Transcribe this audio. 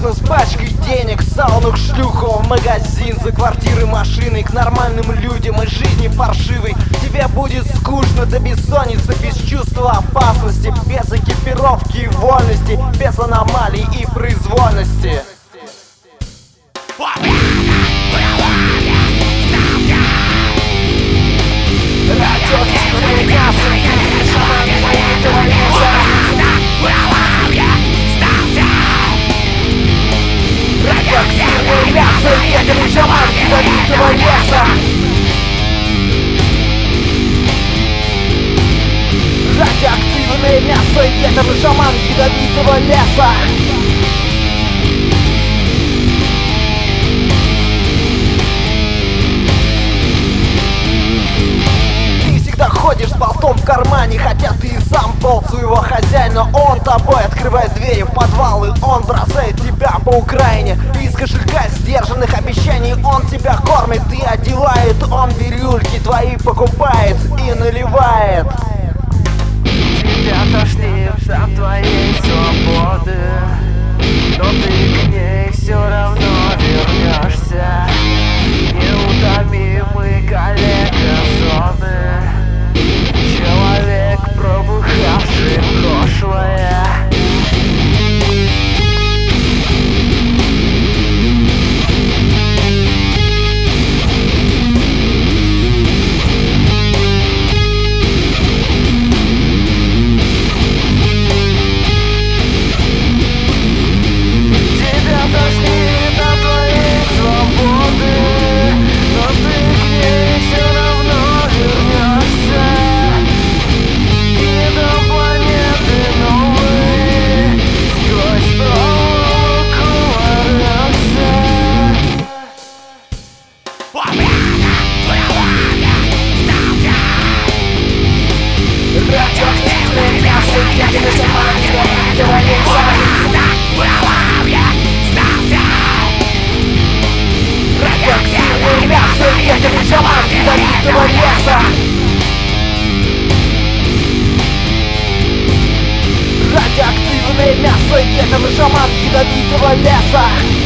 обратно с пачкой денег. Сауну, к шлюху, в магазин, за квартиры, машины, к нормальным людям из жизни паршивой. Тебе будет скучно до бессонницы, без чувства опасности, без экипировки и вольности, без аномалий и произвольности. Радиоактивное мясо, шаман этого леса. Радиоактивное мясо, ядерный шаман ядовитого леса. Радиоактивное мясо, ядерный шаман ядовитого леса. Ходишь с болтом в кармане, хотя ты и сам болт своего хозяина. Он тобой открывает двери в подвал, и он бросает тебя по Украине. Из кошелька сдержанных обещаний он тебя кормит и одевает. Он бирюльки твои покупает и наливает. Тебя тошнит от твоей свободы, но ты к ней все равно вернешься. Неутомимый коллега зоны, человек, пробухавший прошлое. Тебя тошнит от твоей свободы, но ты к ней все равно вернешься. Радиоактивное мясо, ядерный шаман ядовитого леса. Радиоактивное мясо, ядерный шаман ядовитого леса. Радиоактивное мясо, ядерный шаман ядовитого леса.